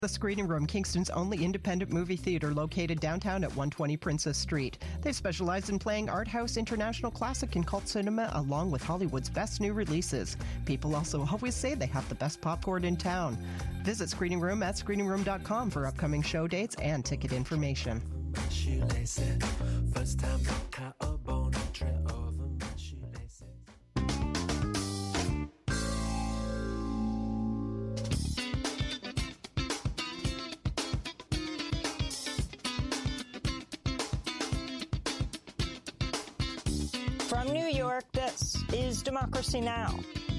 The Screening Room, Kingston's only independent movie theater located downtown at 120 Princess Street. They specialize in playing art house, international classic, and cult cinema, along with Hollywood's best new releases. People also always say they have the best popcorn in town. Visit Screening Room at screeningroom.com for upcoming show dates and ticket information. First time From New York, this is Democracy Now!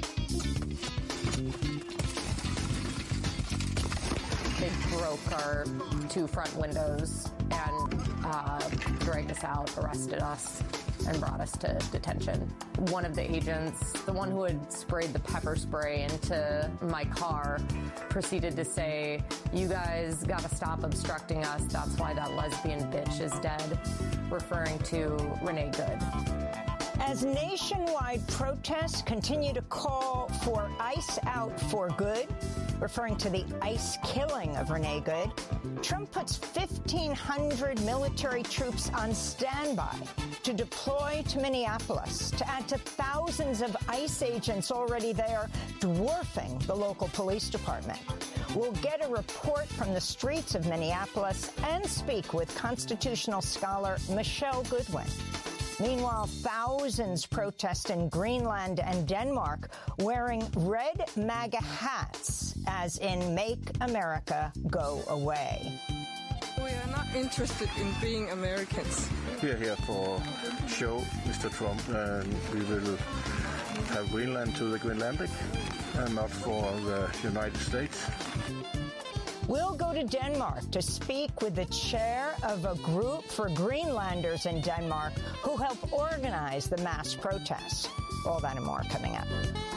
They broke our two front windows and dragged us out, arrested us, and brought us to detention. One of the agents, the one who had sprayed the pepper spray into my car, proceeded to say, "You guys gotta stop obstructing us. That's why that lesbian bitch is dead," referring to Renee Good. As nationwide protests continue to call for ICE out for good, referring to the ICE killing of Renee Good, Trump puts 1,500 military troops on standby to deploy to Minneapolis, to add to thousands of ICE agents already there, dwarfing the local police department. We'll get a report from the streets of Minneapolis and speak with constitutional scholar Michelle Goodwin. Meanwhile, thousands protest in Greenland and Denmark wearing red MAGA hats, as in Make America Go Away. We are not interested in being Americans. We are here for show Mr. Trump, and we will have Greenland to the Greenlandic and not for the United States. We'll go to Denmark to speak with the chair of a group for Greenlanders in Denmark who help organize the mass protests. All that and more coming up.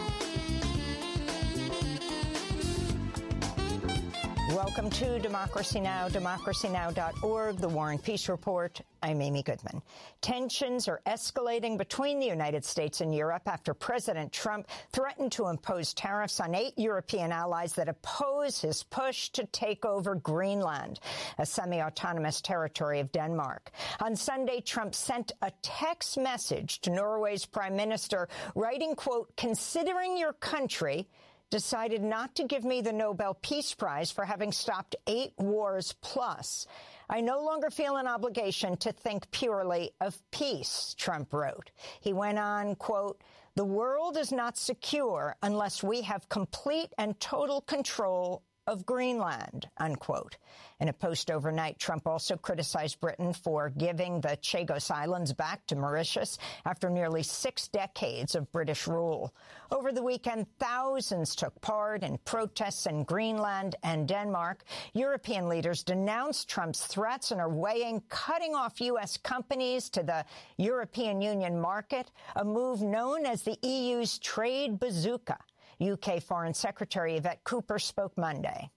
Welcome to Democracy Now!, democracynow.org, The War and Peace Report. I'm Amy Goodman. Tensions are escalating between the United States and Europe after President Trump threatened to impose tariffs on 8 European allies that oppose his push to take over Greenland, a semi-autonomous territory of Denmark. On Sunday, Trump sent a text message to Norway's prime minister, writing, quote, "Considering your country decided not to give me the Nobel Peace Prize for having stopped 8 wars plus, I no longer feel an obligation to think purely of peace," Trump wrote. He went on, quote, "The world is not secure unless we have complete and total control of Greenland," unquote. In a post overnight, Trump also criticized Britain for giving the Chagos Islands back to Mauritius after nearly 6 decades of British rule. Over the weekend, thousands took part in protests in Greenland and Denmark. European leaders denounced Trump's threats and are weighing cutting off U.S. companies to the European Union market, a move known as the EU's trade bazooka. UK Foreign Secretary Yvette Cooper spoke Monday.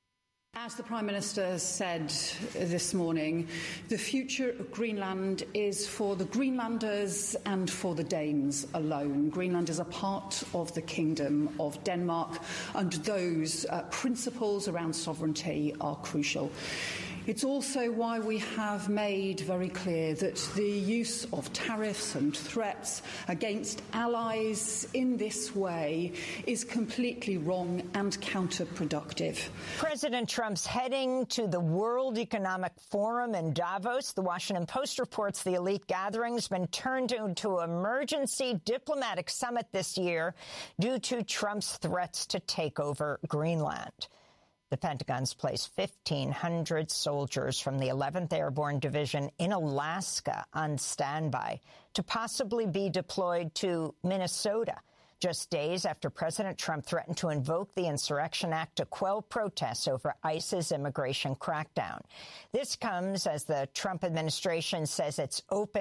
As the Prime Minister said this morning, the future of Greenland is for the Greenlanders and for the Danes alone. Greenland is a part of the Kingdom of Denmark, and those principles around sovereignty are crucial. It's also why we have made very clear that the use of tariffs and threats against allies in this way is completely wrong and counterproductive. President Trump's heading to the World Economic Forum in Davos. The Washington Post reports the elite gathering's been turned into an emergency diplomatic summit this year due to Trump's threats to take over Greenland. The Pentagon's placed 1,500 soldiers from the 11th Airborne Division in Alaska on standby to possibly be deployed to Minnesota, just days after President Trump threatened to invoke the Insurrection Act to quell protests over ICE's immigration crackdown. This comes as the Trump administration says it's opened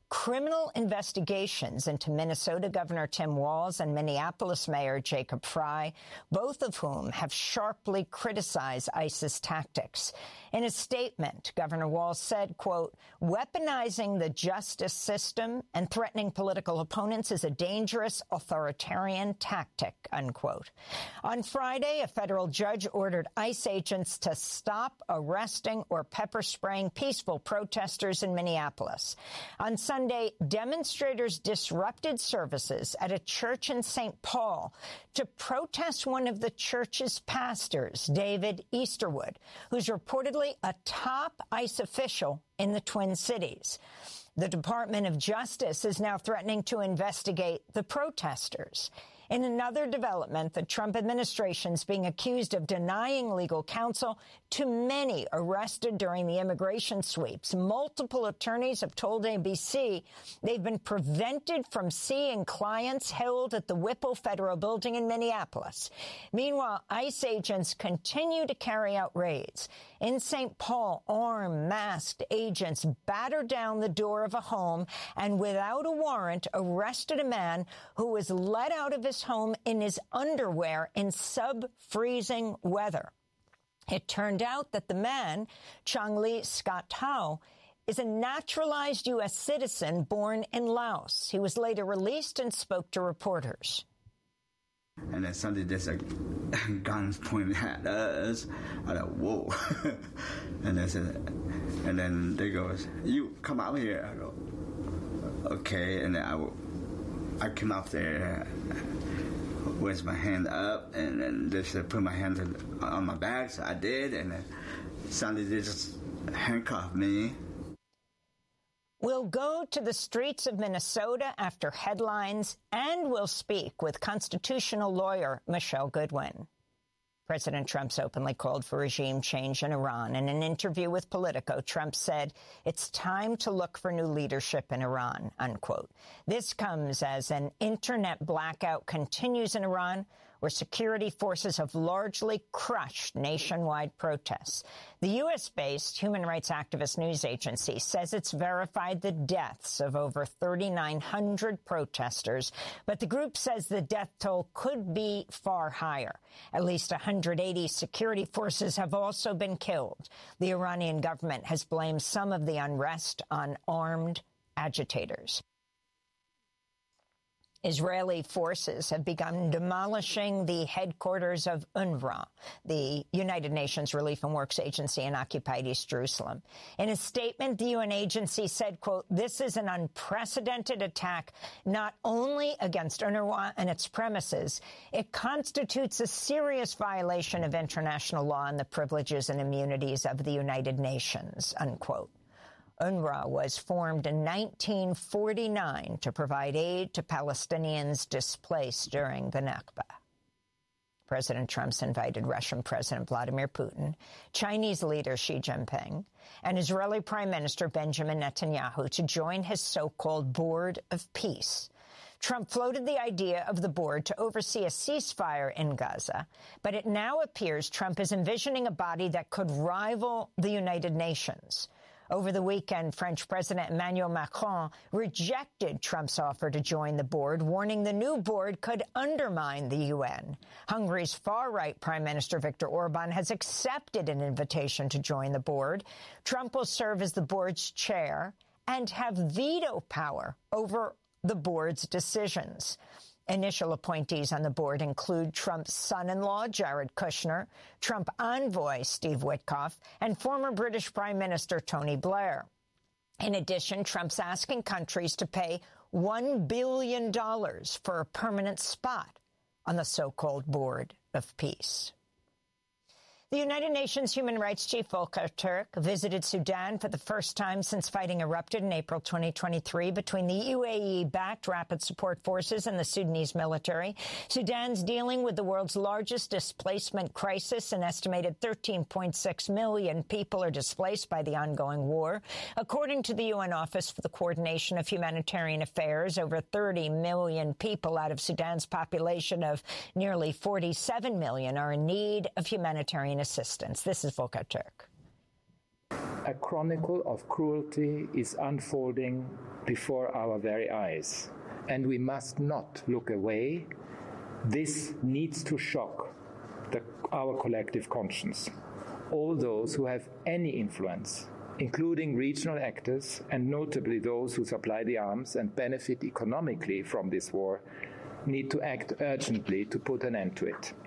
criminal investigations into Minnesota Governor Tim Walz and Minneapolis Mayor Jacob Frey, both of whom have sharply criticized ICE's tactics. In a statement, Governor Walz said, quote, "Weaponizing the justice system and threatening political opponents is a dangerous authoritarian tactic," unquote. On Friday, a federal judge ordered ICE agents to stop arresting or pepper spraying peaceful protesters in Minneapolis. On Sunday, demonstrators disrupted services at a church in St. Paul to protest one of the church's pastors, David Easterwood, who's reportedly a top ICE official in the Twin Cities. The Department of Justice is now threatening to investigate the protesters. In another development, the Trump administration is being accused of denying legal counsel to many arrested during the immigration sweeps. Multiple attorneys have told ABC they've been prevented from seeing clients held at the Whipple Federal Building in Minneapolis. Meanwhile, ICE agents continue to carry out raids. In St. Paul, armed, masked agents battered down the door of a home and without a warrant arrested a man who was let out of his home in his underwear in sub-freezing weather. It turned out that the man, Chong-Lee Scott Tao, is a naturalized U.S. citizen born in Laos. He was later released and spoke to reporters. And then suddenly there's a guns pointed at us. I thought, whoa. And then they goes, "You come out here." I go, okay. And then I came up there, raised my hand up, and then they said, put my hand on my back. So I did, and then suddenly they just handcuffed me. We'll go to the streets of Minnesota after headlines, and we'll speak with constitutional lawyer Michelle Goodwin. President Trump's openly called for regime change in Iran. In an interview with Politico, Trump said it's time to look for new leadership in Iran, unquote. This comes as an internet blackout continues in Iran, where security forces have largely crushed nationwide protests. The U.S.-based human rights activist news agency says it's verified the deaths of over 3,900 protesters, but the group says the death toll could be far higher. At least 180 security forces have also been killed. The Iranian government has blamed some of the unrest on armed agitators. Israeli forces have begun demolishing the headquarters of UNRWA, the United Nations Relief and Works Agency in occupied East Jerusalem. In a statement, the UN agency said, quote, "This is an unprecedented attack not only against UNRWA and its premises, it constitutes a serious violation of international law and the privileges and immunities of the United Nations," unquote. UNRWA was formed in 1949 to provide aid to Palestinians displaced during the Nakba. President Trump's invited Russian President Vladimir Putin, Chinese leader Xi Jinping, and Israeli Prime Minister Benjamin Netanyahu to join his so-called Board of Peace. Trump floated the idea of the board to oversee a ceasefire in Gaza, but it now appears Trump is envisioning a body that could rival the United Nations. Over the weekend, French President Emmanuel Macron rejected Trump's offer to join the board, warning the new board could undermine the UN. Hungary's far-right Prime Minister Viktor Orban has accepted an invitation to join the board. Trump will serve as the board's chair and have veto power over the board's decisions. Initial appointees on the board include Trump's son-in-law, Jared Kushner, Trump envoy, Steve Witkoff, and former British Prime Minister Tony Blair. In addition, Trump's asking countries to pay $1 billion for a permanent spot on the so-called Board of Peace. The United Nations Human Rights Chief Volker Turk visited Sudan for the first time since fighting erupted in April 2023 between the UAE-backed Rapid Support Forces and the Sudanese military. Sudan's dealing with the world's largest displacement crisis. An estimated 13.6 million people are displaced by the ongoing war. According to the UN Office for the Coordination of Humanitarian Affairs, over 30 million people out of Sudan's population of nearly 47 million are in need of humanitarian assistance. This is Volker Turk. A chronicle of cruelty is unfolding before our very eyes, and we must not look away. This needs to shock our collective conscience. All those who have any influence, including regional actors and notably those who supply the arms and benefit economically from this war, need to act urgently to put an end to it.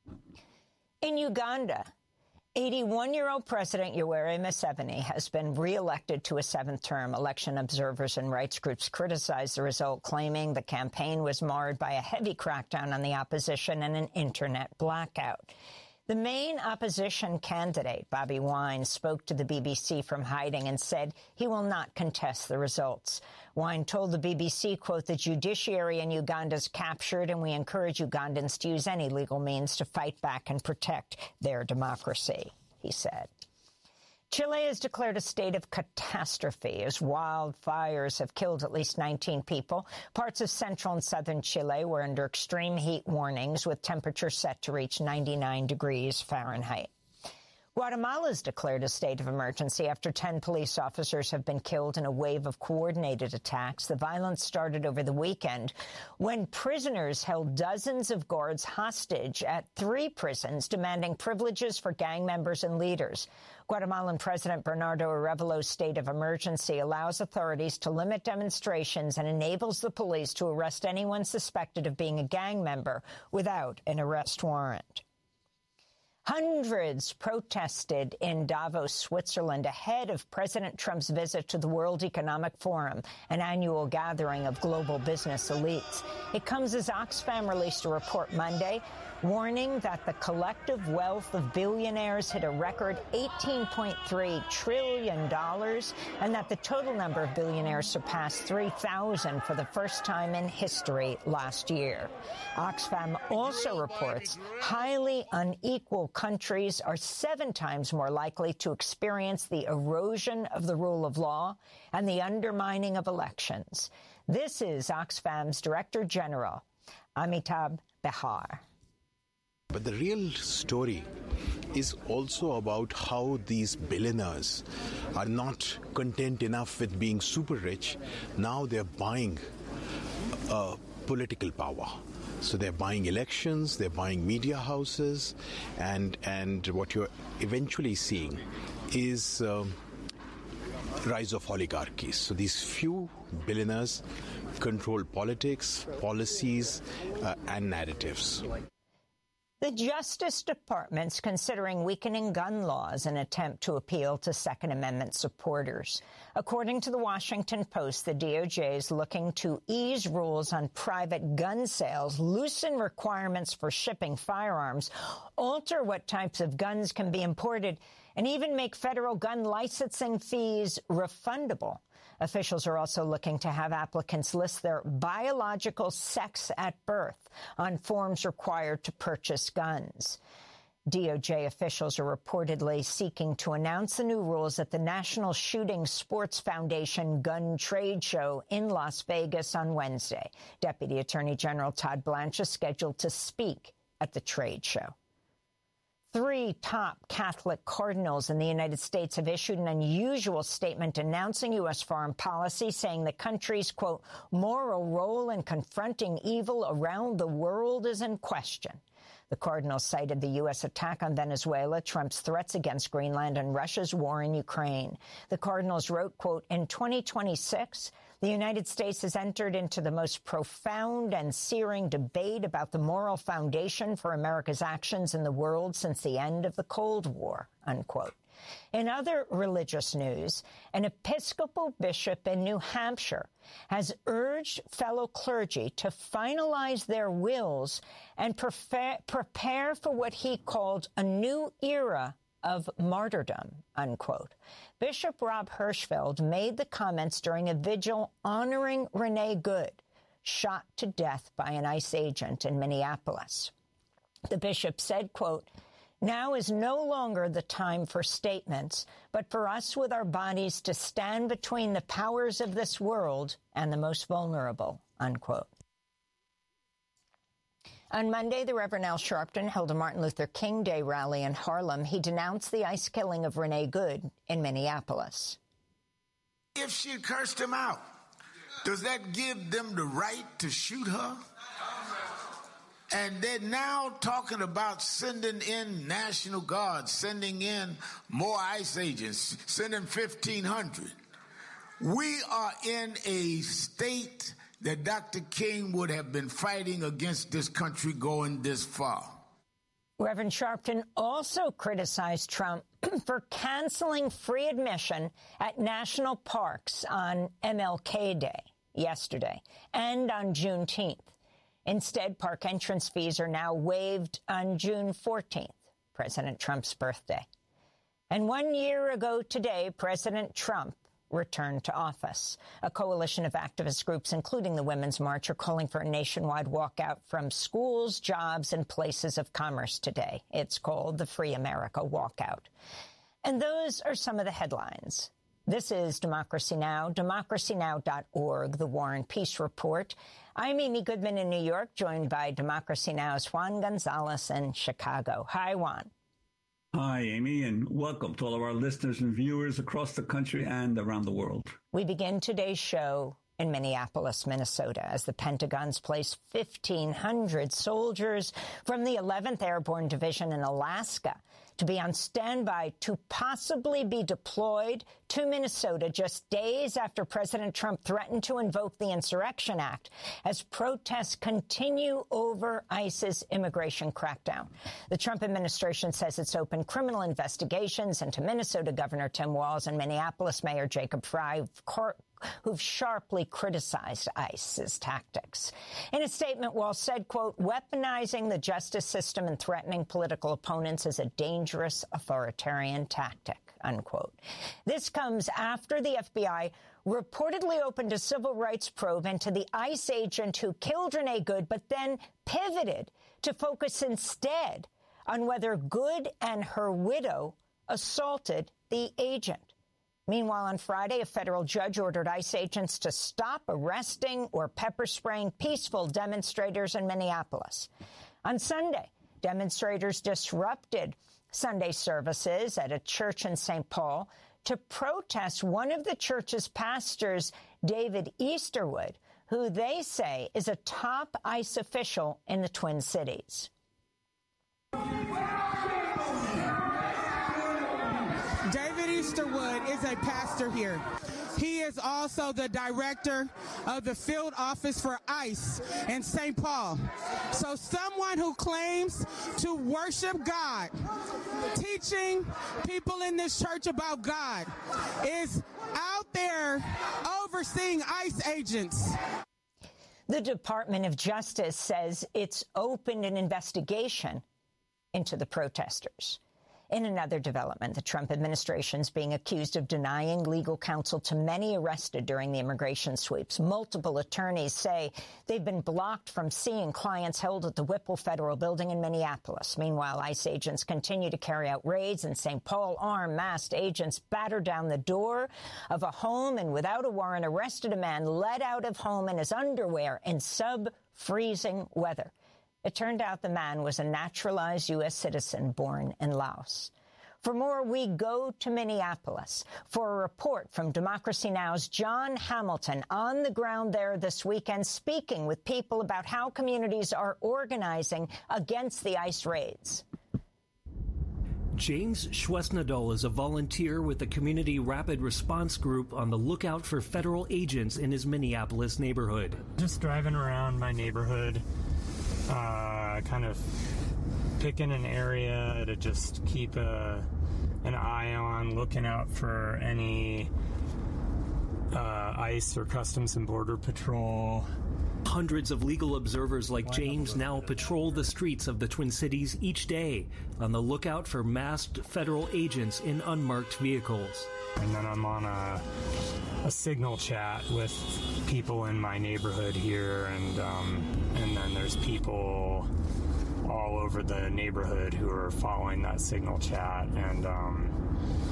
In Uganda, 81-year-old President Yoweri Museveni has been re-elected to a seventh term. Election observers and rights groups criticized the result, claiming the campaign was marred by a heavy crackdown on the opposition and an internet blackout. The main opposition candidate, Bobi Wine, spoke to the BBC from hiding and said he will not contest the results. Wine told the BBC, quote, "The judiciary in Uganda is captured, and we encourage Ugandans to use any legal means to fight back and protect their democracy," he said. Chile has declared a state of catastrophe as wildfires have killed at least 19 people. Parts of central and southern Chile were under extreme heat warnings, with temperatures set to reach 99 degrees Fahrenheit. Guatemala has declared a state of emergency after 10 police officers have been killed in a wave of coordinated attacks. The violence started over the weekend when prisoners held dozens of guards hostage at 3 prisons, demanding privileges for gang members and leaders. Guatemalan President Bernardo Arevallo's state of emergency allows authorities to limit demonstrations and enables the police to arrest anyone suspected of being a gang member without an arrest warrant. Hundreds protested in Davos, Switzerland, ahead of President Trump's visit to the World Economic Forum, an annual gathering of global business elites. It comes as Oxfam released a report Monday warning that the collective wealth of billionaires hit a record $18.3 trillion and that the total number of billionaires surpassed 3,000 for the first time in history last year. Oxfam also reports highly unequal countries are 7 times more likely to experience the erosion of the rule of law and the undermining of elections. This is Oxfam's Director General, Amitabh Behar. But the real story is also about how these billionaires are not content enough with being super rich. Now they're buying political power. So they're buying elections, they're buying media houses, and what you're eventually seeing is rise of oligarchies. So these few billionaires control politics, policies, and narratives. The Justice Department's considering weakening gun laws in an attempt to appeal to Second Amendment supporters. According to the Washington Post, the DOJ is looking to ease rules on private gun sales, loosen requirements for shipping firearms, alter what types of guns can be imported, and even make federal gun licensing fees refundable. Officials are also looking to have applicants list their biological sex at birth on forms required to purchase guns. DOJ officials are reportedly seeking to announce the new rules at the National Shooting Sports Foundation Gun Trade Show in Las Vegas on Wednesday. Deputy Attorney General Todd Blanche is scheduled to speak at the trade show. 3 top Catholic cardinals in the United States have issued an unusual statement announcing U.S. foreign policy, saying the country's, quote, moral role in confronting evil around the world is in question. The cardinals cited the U.S. attack on Venezuela, Trump's threats against Greenland, and Russia's war in Ukraine. The cardinals wrote, quote, in 2026, the United States has entered into the most profound and searing debate about the moral foundation for America's actions in the world since the end of the Cold War, unquote. In other religious news, an Episcopal bishop in New Hampshire has urged fellow clergy to finalize their wills and prepare for what he called a new era of martyrdom, unquote. Bishop Rob Hirschfeld made the comments during a vigil honoring Renee Good, shot to death by an ICE agent in Minneapolis. The bishop said, quote, now is no longer the time for statements, but for us with our bodies to stand between the powers of this world and the most vulnerable, unquote. On Monday, the Reverend Al Sharpton held a Martin Luther King Day rally in Harlem. He denounced the ICE killing of Renee Good in Minneapolis. If she cursed him out, does that give them the right to shoot her? And they're now talking about sending in National Guard, sending in more ICE agents, sending 1,500. We are in a state that Dr. King would have been fighting against this country going this far. Reverend Sharpton also criticized Trump for canceling free admission at national parks on MLK Day yesterday and on Juneteenth. Instead, park entrance fees are now waived on June 14th, President Trump's birthday. And 1 year ago today, President Trump returned to office. A coalition of activist groups, including the Women's March, are calling for a nationwide walkout from schools, jobs, and places of commerce today. It's called the Free America Walkout. And those are some of the headlines. This is Democracy Now!, democracynow.org, The War and Peace Report. I'm Amy Goodman in New York, joined by Democracy Now!'s Juan Gonzalez in Chicago. Hi, Juan. Hi, Amy, and welcome to all of our listeners and viewers across the country and around the world. We begin today's show in Minneapolis, Minnesota, as the Pentagon's placed 1,500 soldiers from the 11th Airborne Division in Alaska to be on standby to possibly be deployed to Minnesota just days after President Trump threatened to invoke the Insurrection Act as protests continue over ICE's immigration crackdown. The Trump administration says it's opened criminal investigations into Minnesota Governor Tim Walz and Minneapolis Mayor Jacob Frey, who've sharply criticized ICE's tactics. In a statement, Walz said, quote, "Weaponizing the justice system and threatening political opponents is a dangerous authoritarian tactic," unquote. This comes after the FBI reportedly opened a civil rights probe into the ICE agent who killed Renee Good, but then pivoted to focus instead on whether Good and her widow assaulted the agent. Meanwhile, on Friday, a federal judge ordered ICE agents to stop arresting or pepper spraying peaceful demonstrators in Minneapolis. On Sunday, demonstrators disrupted Sunday services at a church in St. Paul to protest one of the church's pastors, David Easterwood, who they say is a top ICE official in the Twin Cities. David Easterwood is a pastor here. He is also the director of the field office for ICE in St. Paul. So someone who claims to worship God, teaching people in this church about God, is out there overseeing ICE agents. The Department of Justice says it's opened an investigation into the protesters. In another development, the Trump administration is being accused of denying legal counsel to many arrested during the immigration sweeps. Multiple attorneys say they've been blocked from seeing clients held at the Whipple Federal Building in Minneapolis. Meanwhile, ICE agents continue to carry out raids in St. Paul. Armed, masked agents battered down the door of a home and without a warrant arrested a man led out of home in his underwear in sub-freezing weather. It turned out the man was a naturalized U.S. citizen born in Laos. For more, we go to Minneapolis for a report from Democracy Now!'s John Hamilton on the ground there this weekend, speaking with people about how communities are organizing against the ICE raids. James Schwesnadol is a volunteer with the Community Rapid Response Group on the lookout for federal agents in his Minneapolis neighborhood. Just driving around my neighborhood, kind of picking an area to just keep an eye on, looking out for any ICE or Customs and Border Patrol. Hundreds of legal observers like James now patrol the streets of the Twin Cities each day on the lookout for masked federal agents in unmarked vehicles. And then I'm on a signal chat with people in my neighborhood here, and then there's people all over the neighborhood who are following that signal chat, and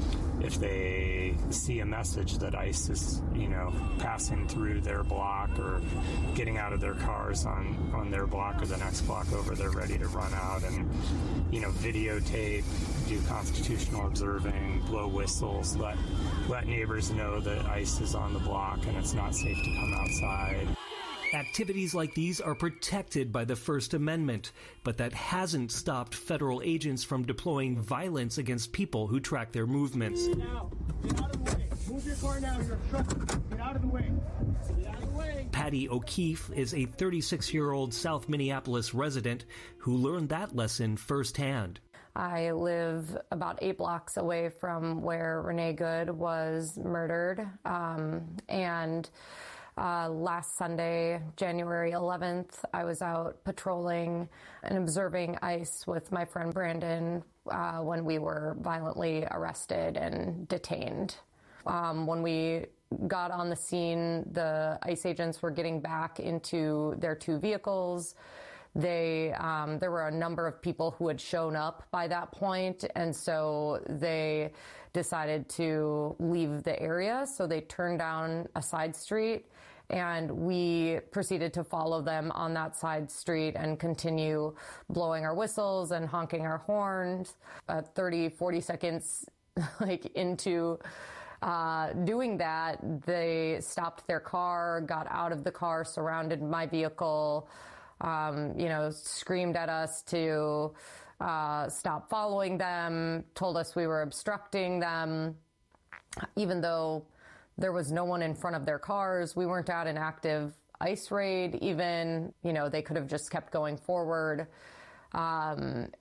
if they see a message that ICE is, passing through their block or getting out of their cars on their block or the next block over, they're ready to run out and, videotape, do constitutional observing, blow whistles, let neighbors know that ICE is on the block and it's not safe to come outside. Activities like these are protected by the First Amendment, but that hasn't stopped federal agents from deploying violence against people who track their movements. Get out of the way. Move your car now. You're obstructing. Get out of the way. Get out of the way. Patty O'Keefe is a 36-year-old South Minneapolis resident who learned that lesson firsthand. I live about 8 blocks away from where Renee Good was murdered, and last Sunday, January 11th, I was out patrolling and observing ICE with my friend Brandon when we were violently arrested and detained. When we got on the scene, the ICE agents were getting back into their 2 vehicles. There were a number of people who had shown up by that point, and so they decided to leave the area. So they turned down a side street, and we proceeded to follow them on that side street and continue blowing our whistles and honking our horns. 30, 40 seconds into doing that, they stopped their car, got out of the car, surrounded my vehicle, screamed at us to stop following them, told us we were obstructing them, even though there was no one in front of their cars. We weren't at an active ICE raid even. They could have just kept going forward. And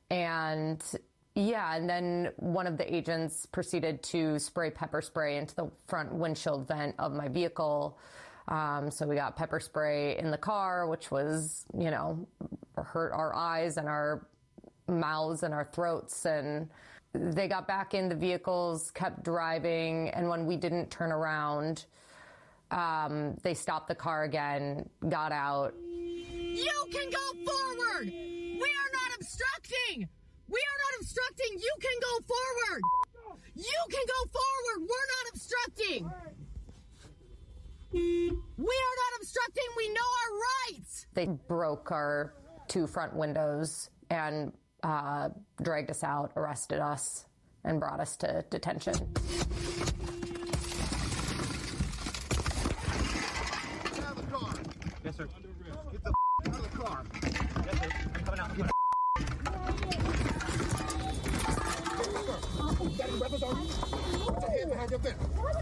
then one of the agents proceeded to spray pepper spray into the front windshield vent of my vehicle. So we got pepper spray in the car, which was, hurt our eyes and our mouths and our throats. And they got back in the vehicles, kept driving. And when we didn't turn around, they stopped the car again, got out. You can go forward. We are not obstructing. We are not obstructing. You can go forward. You can go forward. We're not obstructing. We are not obstructing. We know our rights. They broke our 2 front windows and dragged us out, arrested us, and brought us to detention. Get out of the car. Yes, sir. Get the out of the car. Yes, sir. I'm coming out. You got any weapons on you? Put your hand behind your back.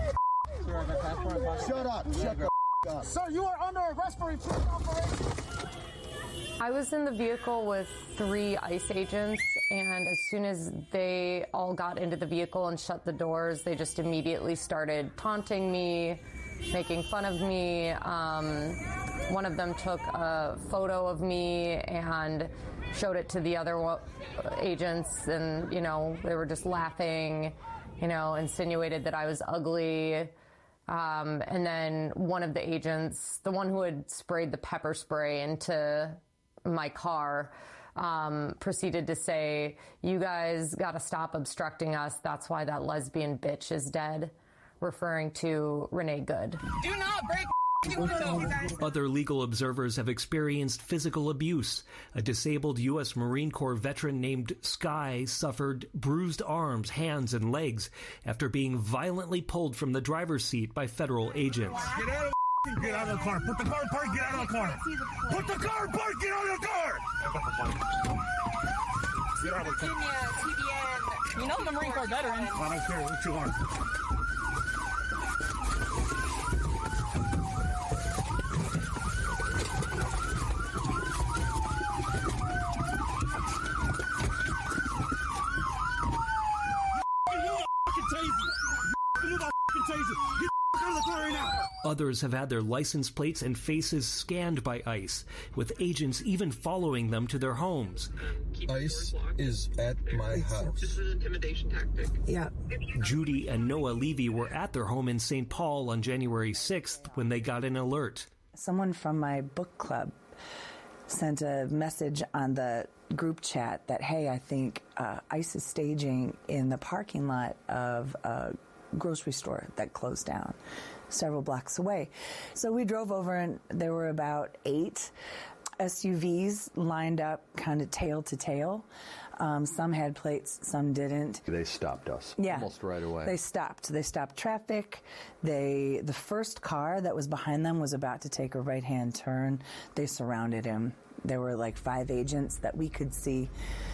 Shut up. Shut the up. Sir, you are under arrest for repeated operation. I was in the vehicle with 3 ICE agents, and as soon as they all got into the vehicle and shut the doors, they just immediately started taunting me, making fun of me. One of them took a photo of me and showed it to the other agents, and, they were just laughing, insinuated that I was ugly. And then one of the agents, the one who had sprayed the pepper spray into my car, proceeded to say, "You guys got to stop obstructing us. That's why that lesbian bitch is dead," referring to Renee Good. Do not break. Other legal observers have experienced physical abuse. A disabled U.S. Marine Corps veteran named Sky suffered bruised arms, hands, and legs after being violently pulled from the driver's seat by federal agents. Get out of the car. Put the car in park. Get out of the car. Put the car in park. Get out of the car. Get out of the car. You know the Marine Corps veteran. I don't care what you are. Others have had their license plates and faces scanned by ICE, with agents even following them to their homes. ICE is at my house. This is an intimidation tactic. Yeah. Judy and Noah Levy were at their home in St. Paul on January 6th when they got an alert. Someone from my book club sent a message on the group chat that, hey, I think ICE is staging in the parking lot of a grocery store that closed down several blocks away. So we drove over, and there were about 8 SUVs lined up kind of tail to tail. Some had plates, some didn't. They stopped us almost right away. They stopped traffic. The first car that was behind them was about to take a right-hand turn. They surrounded him. There were like 5 agents that we could see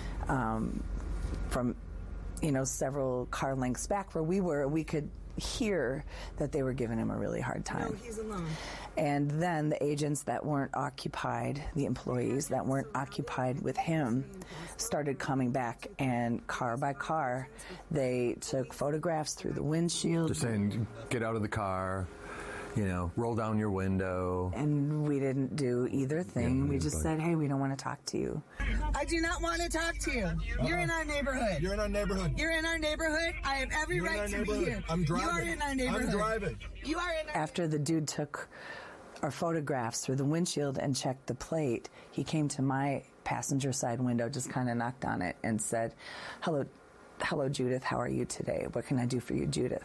from, several car lengths back where we were. We could hear that they were giving him a really hard time. No, he's alone. And then the agents that weren't occupied, the employees that weren't occupied with him, started coming back, and car by car, they took photographs through the windshield. Just saying, get out of the car, roll down your window. And we didn't do either thing. Yeah, we just said, hey, we don't want to talk to you. I do not want to talk to you. You're in our neighborhood. You're in our neighborhood. You're in our neighborhood. I have every right to be here. I'm driving. You are in our neighborhood. I'm driving. You are in our... After the dude took our photographs through the windshield and checked the plate, he came to my passenger side window, just kind of knocked on it and said, Hello, Judith. How are you today? What can I do for you, Judith?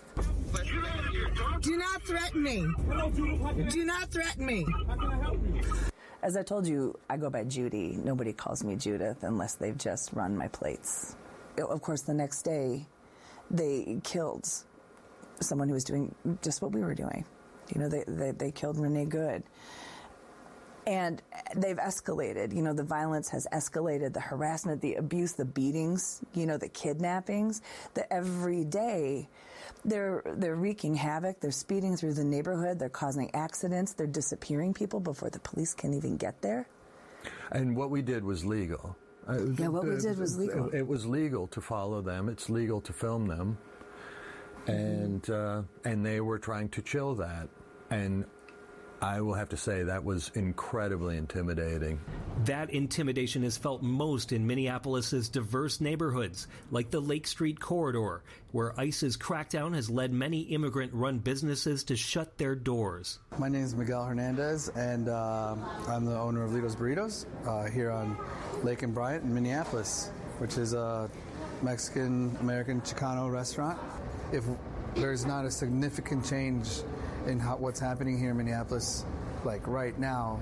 Do not threaten me. Do not threaten me. As I told you, I go by Judy. Nobody calls me Judith unless they've just run my plates. Of course, the next day, they killed someone who was doing just what we were doing. They killed Renee Good. And they've escalated. The violence has escalated, the harassment, the abuse, the beatings, the kidnappings. Every day, they're wreaking havoc. They're speeding through the neighborhood. They're causing accidents. They're disappearing people before the police can even get there. And what we did was legal. What we did was legal. It was legal to follow them. It's legal to film them. And they were trying to chill that. And I will have to say that was incredibly intimidating. That intimidation is felt most in Minneapolis's diverse neighborhoods, like the Lake Street Corridor, where ICE's crackdown has led many immigrant-run businesses to shut their doors. My name is Miguel Hernandez, and I'm the owner of Lido's Burritos here on Lake and Bryant in Minneapolis, which is a Mexican-American Chicano restaurant. If there's not a significant change in what's happening here in Minneapolis, like right now,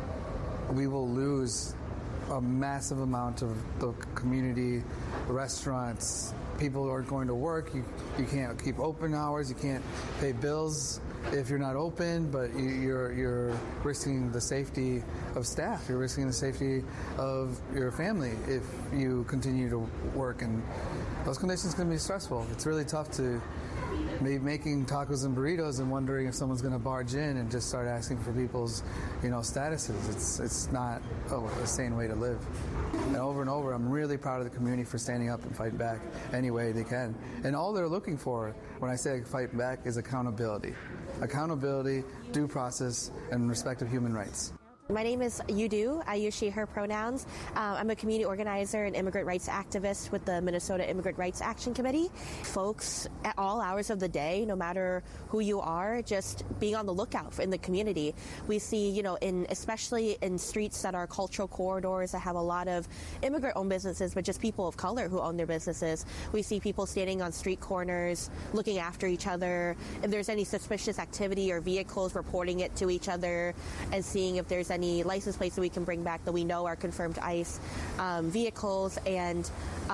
we will lose a massive amount of the community, restaurants. People aren't going to work. You can't keep open hours. You can't pay bills if you're not open, but you're risking the safety of staff. You're risking the safety of your family if you continue to work, and those conditions can be stressful. It's really tough to be making tacos and burritos and wondering if someone's going to barge in and just start asking for people's, statuses. It's not a sane way to live. And over, I'm really proud of the community for standing up and fighting back any way they can. And all they're looking for, when I say fight back, is accountability. Accountability, due process, and respect of human rights. My name is Yudu. I use she, her pronouns. I'm a community organizer and immigrant rights activist with the Minnesota Immigrant Rights Action Committee. Folks at all hours of the day, no matter who you are, just being on the lookout in the community. We see, especially in streets that are cultural corridors that have a lot of immigrant-owned businesses, but just people of color who own their businesses. We see people standing on street corners, looking after each other. If there's any suspicious activity or vehicles, reporting it to each other and seeing if there's any license plates that we can bring back that we know are confirmed ICE vehicles, and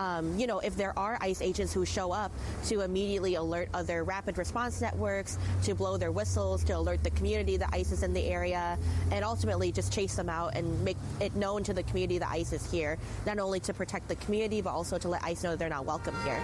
if there are ICE agents who show up, to immediately alert other rapid response networks, to blow their whistles, to alert the community that ICE is in the area, and ultimately just chase them out and make it known to the community that ICE is here, not only to protect the community, but also to let ICE know they're not welcome here.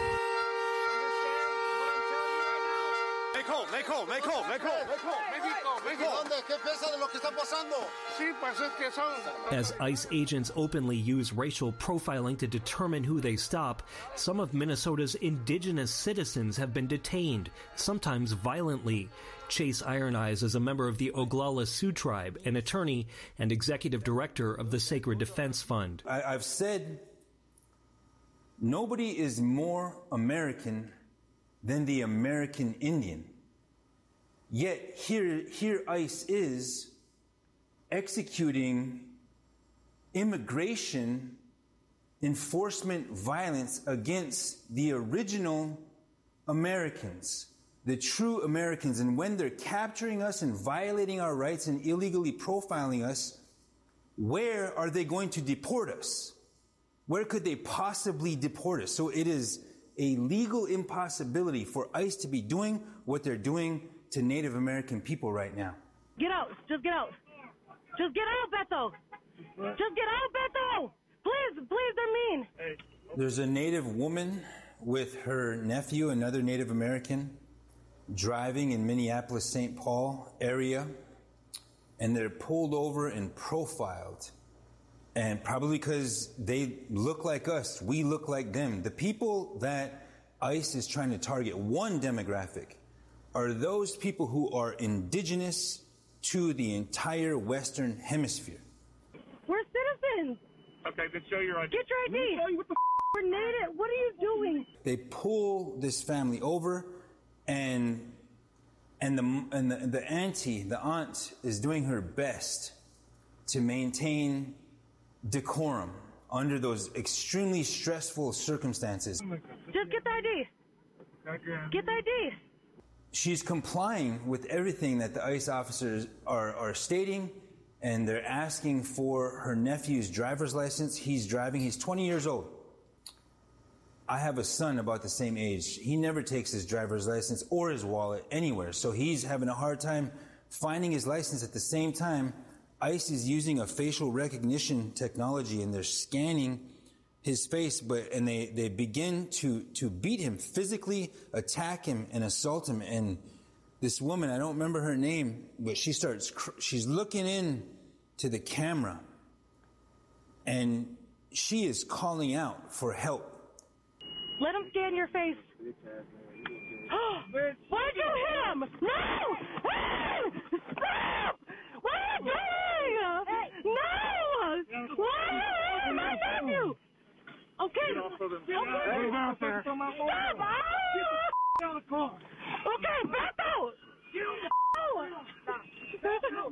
As ICE agents openly use racial profiling to determine who they stop, some of Minnesota's indigenous citizens have been detained, sometimes violently. Chase Iron Eyes is a member of the Oglala Sioux Tribe, an attorney and executive director of the Sacred Defense Fund. I've said nobody is more American than the American Indian. Yet here ICE is executing immigration enforcement violence against the original Americans, the true Americans, and when they're capturing us and violating our rights and illegally profiling us, where are they going to deport us? Where could they possibly deport us? So it is a legal impossibility for ICE to be doing what they're doing to Native American people right now. Get out. Just get out. Just get out, Beto. Just get out, Beto. Please, they're mean. There's a Native woman with her nephew, another Native American, driving in Minneapolis-St. Paul area, and they're pulled over and profiled. And probably because they look like us, we look like them. The people that ICE is trying to target, one demographic, are those people who are indigenous to the entire Western Hemisphere. We're citizens. Okay, then show your ID. Get your ID. Show you what the We're native. What are you doing? They pull this family over, and the auntie, the aunt, is doing her best to maintain decorum under those extremely stressful circumstances. Just get the ID. Get the ID. She's complying with everything that the ICE officers are stating, and they're asking for her nephew's driver's license. He's driving. He's 20 years old. I have a son about the same age. He never takes his driver's license or his wallet anywhere, so he's having a hard time finding his license. At the same time, ICE is using a facial recognition technology, and they're scanning his face, and they begin to beat him, physically attack him and assault him. And this woman, I don't remember her name, but she's looking in to the camera, and she is calling out for help. Let him scan your face. Why'd you hit him? No! Stop! What are you doing? No! Why are you hitting my nephew? Okay. Get out there. Stop! Get on the car. Okay, back out! Beto!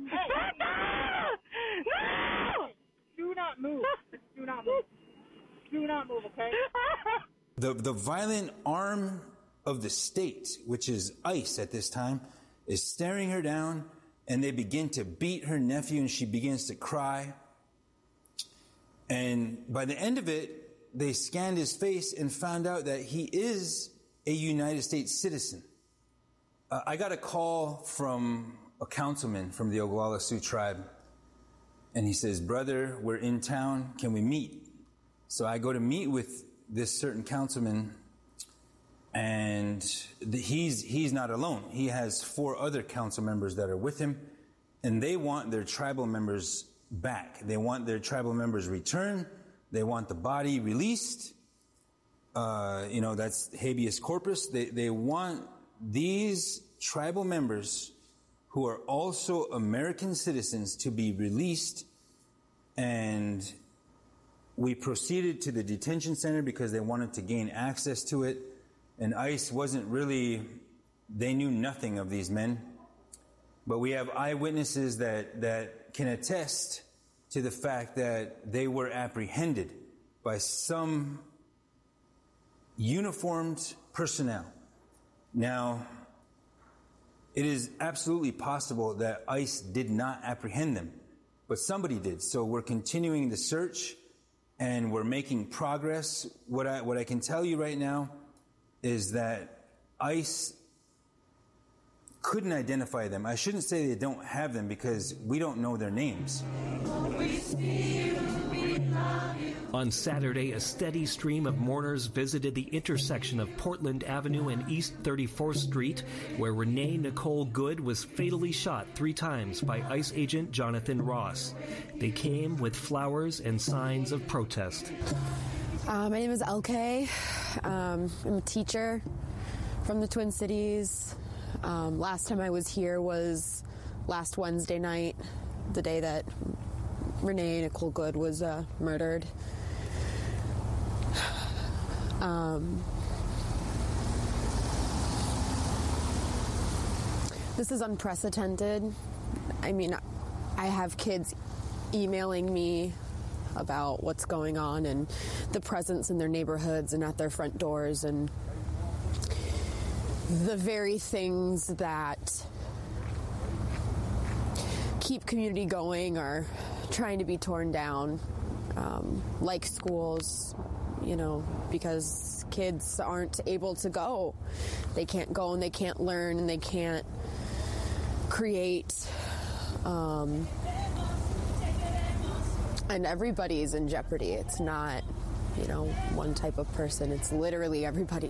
No! Do not move. Do not move. Do not move, okay? The violent arm of the state, which is ICE at this time, is staring her down, and they begin to beat her nephew, and she begins to cry. And by the end of it, they scanned his face and found out that he is a United States citizen. I got a call from a councilman from the Oglala Sioux tribe, and he says, "Brother, we're in town. Can we meet?" So I go to meet with this certain councilman, and he's not alone. He has 4 other council members that are with him, and they want their tribal members back. They want their tribal members returned. They want the body released. That's habeas corpus. They want these tribal members who are also American citizens to be released. And we proceeded to the detention center because they wanted to gain access to it. And ICE they knew nothing of these men. But we have eyewitnesses that can attest to the fact that they were apprehended by some uniformed personnel. Now, it is absolutely possible that ICE did not apprehend them, but somebody did. So we're continuing the search, and we're making progress. What I can tell you right now is that ICE couldn't identify them. I shouldn't say they don't have them because we don't know their names. On Saturday, a steady stream of mourners visited the intersection of Portland Avenue and East 34th Street, where Renee Nicole Good was fatally shot 3 times by ICE agent Jonathan Ross. They came with flowers and signs of protest. My name is LK. I'm a teacher from the Twin Cities. Last time I was here was last Wednesday night, the day that Renee Nicole Good was murdered. This is unprecedented. I mean, I have kids emailing me about what's going on and the presence in their neighborhoods and at their front doors, and the very things that keep community going are trying to be torn down, like schools, because kids aren't able to go. They can't go and they can't learn and they can't create. And everybody is in jeopardy. It's not, one type of person. It's literally everybody.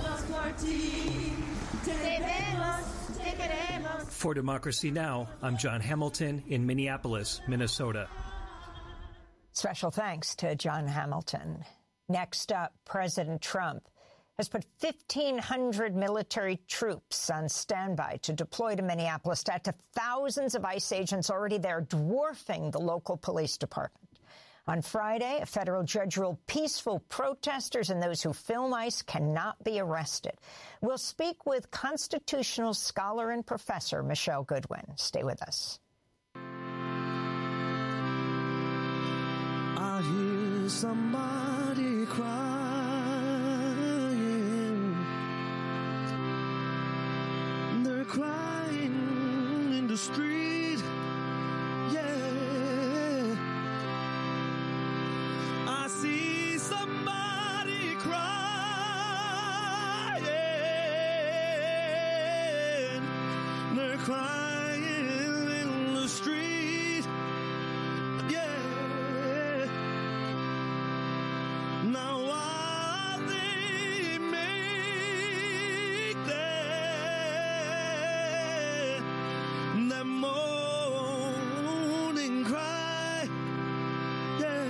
For Democracy Now!, I'm John Hamilton in Minneapolis, Minnesota. Special thanks to John Hamilton. Next up, President Trump has put 1,500 military troops on standby to deploy to Minneapolis to add to thousands of ICE agents already there, dwarfing the local police department. On Friday, a federal judge ruled peaceful protesters and those who film ICE cannot be arrested. We'll speak with constitutional scholar and professor Michelle Goodwin. Stay with us. I hear somebody crying. They're crying in the street. Yeah. I see somebody crying. They're crying in the street. Yeah. Now while they make that moaning cry, yeah.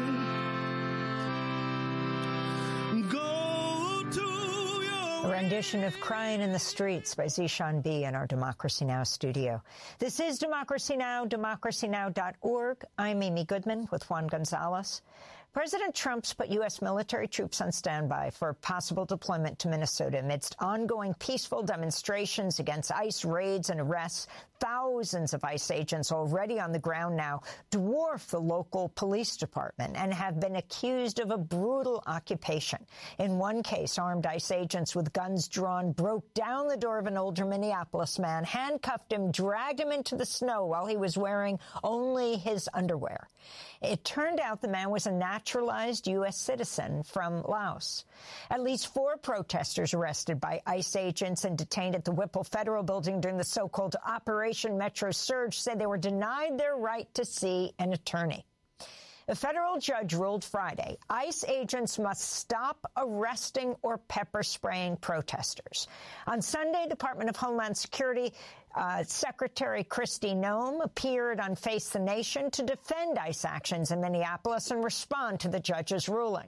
Go to your A rendition of Crying in the Streets by Zishan B. in our Democracy Now! Studio. This is Democracy Now!, democracynow.org. I'm Amy Goodman with Juan Gonzalez. President Trump's put U.S. military troops on standby for possible deployment to Minnesota amidst ongoing peaceful demonstrations against ICE raids and arrests. Thousands of ICE agents already on the ground now dwarf the local police department and have been accused of a brutal occupation. In one case, armed ICE agents with guns drawn broke down the door of an older Minneapolis man, handcuffed him, dragged him into the snow while he was wearing only his underwear. It turned out the man was a naturalized U.S. citizen from Laos. At least 4 protesters arrested by ICE agents and detained at the Whipple Federal Building during the so-called Operation Metro Surge said they were denied their right to see an attorney. A federal judge ruled Friday ICE agents must stop arresting or pepper spraying protesters. On Sunday, Department of Homeland Security Secretary Kristi Noem appeared on Face the Nation to defend ICE actions in Minneapolis and respond to the judge's ruling.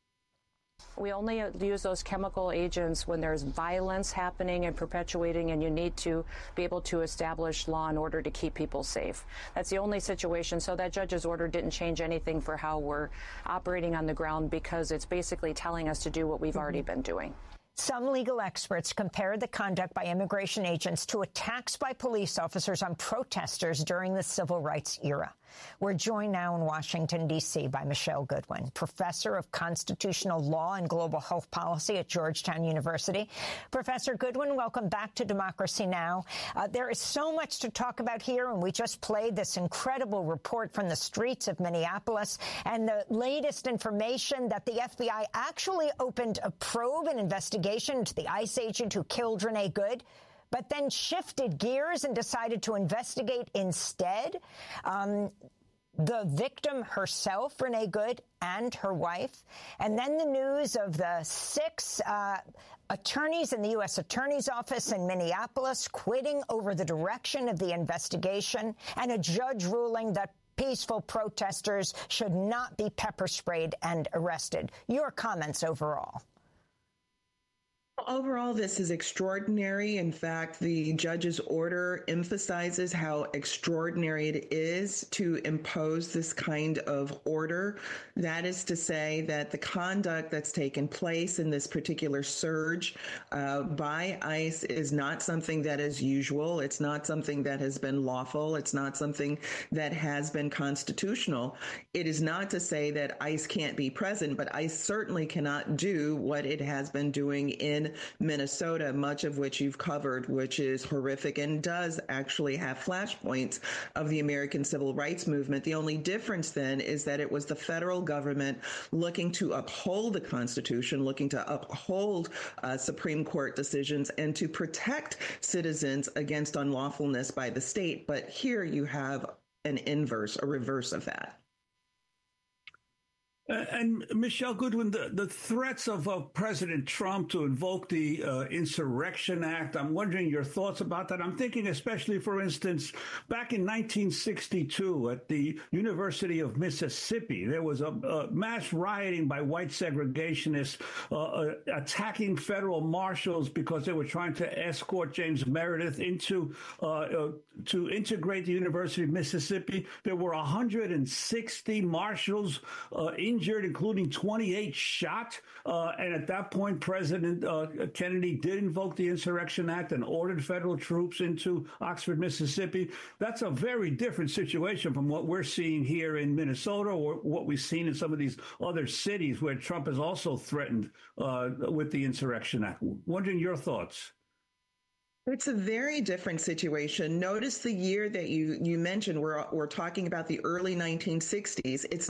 We only use those chemical agents when there's violence happening and perpetuating, and you need to be able to establish law and order to keep people safe. That's the only situation. So that judge's order didn't change anything for how we're operating on the ground, because it's basically telling us to do what we've already been doing. Some legal experts compared the conduct by immigration agents to attacks by police officers on protesters during the civil rights era. We're joined now in Washington, D.C. by Michelle Goodwin, professor of constitutional law and global health policy at Georgetown University. Professor Goodwin, welcome back to Democracy Now! There is so much to talk about here, and we just played this incredible report from the streets of Minneapolis and the latest information that the FBI actually opened a probe and investigation into the ICE agent who killed Renee Good, but then shifted gears and decided to investigate instead the victim herself, Renee Good, and her wife. And then the news of the 6 attorneys in the U.S. Attorney's Office in Minneapolis quitting over the direction of the investigation, and a judge ruling that peaceful protesters should not be pepper sprayed and arrested. Your comments overall? Overall, this is extraordinary. In fact, the judge's order emphasizes how extraordinary it is to impose this kind of order. That is to say that the conduct that's taken place in this particular surge by ICE is not something that is usual. It's not something that has been lawful. It's not something that has been constitutional. It is not to say that ICE can't be present, but ICE certainly cannot do what it has been doing in Minnesota, much of which you've covered, which is horrific and does actually have flashpoints of the American civil rights movement. The only difference then is that it was the federal government looking to uphold the Constitution, looking to uphold Supreme Court decisions and to protect citizens against unlawfulness by the state. But here you have an inverse, a reverse of that. And Michelle Goodwin, the threats of President Trump to invoke the Insurrection Act, I'm wondering your thoughts about that. I'm thinking especially, for instance, back in 1962 at the University of Mississippi, there was a mass rioting by white segregationists attacking federal marshals because they were trying to escort James Meredith into to integrate the University of Mississippi. There were 160 marshals injured, including 28 shot. And at that point, President Kennedy did invoke the Insurrection Act and ordered federal troops into Oxford, Mississippi. That's a very different situation from what we're seeing here in Minnesota or what we've seen in some of these other cities where Trump has also threatened with the Insurrection Act. Wondering your thoughts. It's a very different situation. Notice the year that you mentioned. We're talking about the early 1960s. It's